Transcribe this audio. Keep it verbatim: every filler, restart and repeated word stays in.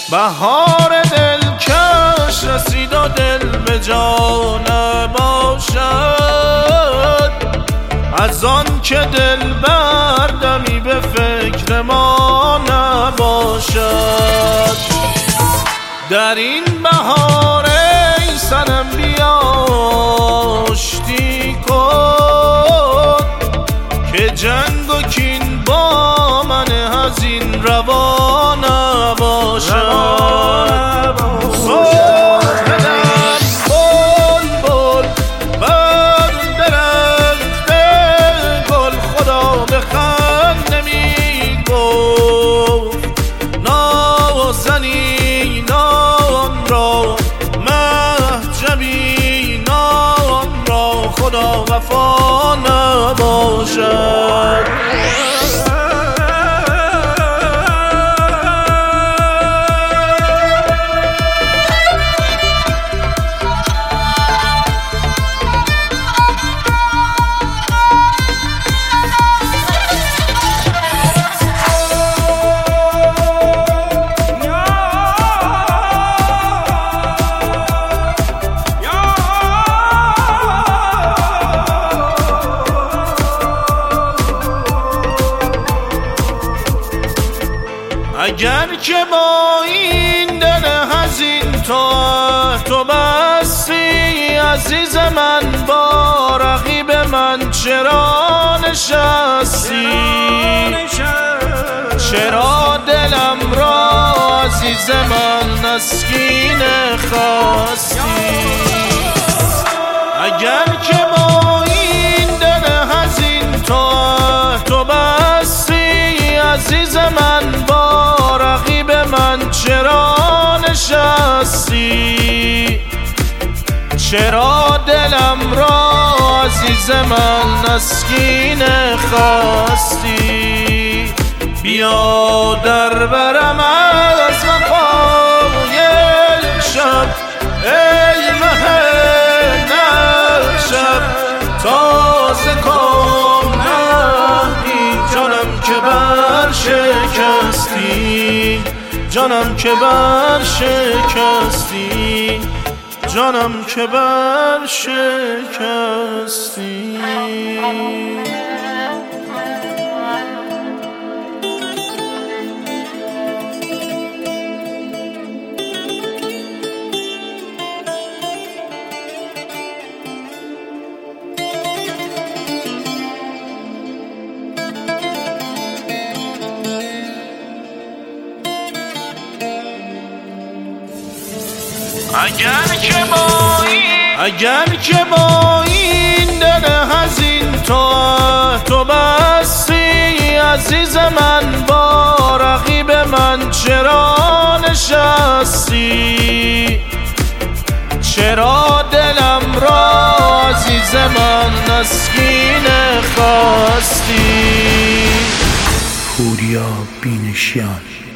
بهار دلکش رسید و دل به جا نباشد، از آن که دل بردمی به فکر ما نباشد. در این بهار ای صنم بیا آشتی کن، که جنگ و کین با من از این روا نباشد. خدا وفا نباشد. اگر که با این دل حزین تو تو بستی عزیز من، با رقیب من چرا نشستی؟ چرا دلم را عزیز من نسکین خواستی؟ اگر که با این دل حزین تو تو بستی عزیز من، با رقیب من چرا نشستی؟ چرا دلم را عزیز من نسکین خواستی؟ بیا در برم از وفای شب ای مه نشب، تازه کن نهی جانم که بر شکستی، جانم که بر شکستی، جانم که بر شکستی. اگر که با این اگر که با این دل حزین تو تو بستی عزیز من، با رقیب من چرا نشستی؟ چرا دلم را عزیز من نسکین خواستی؟ پوریا بینشیان.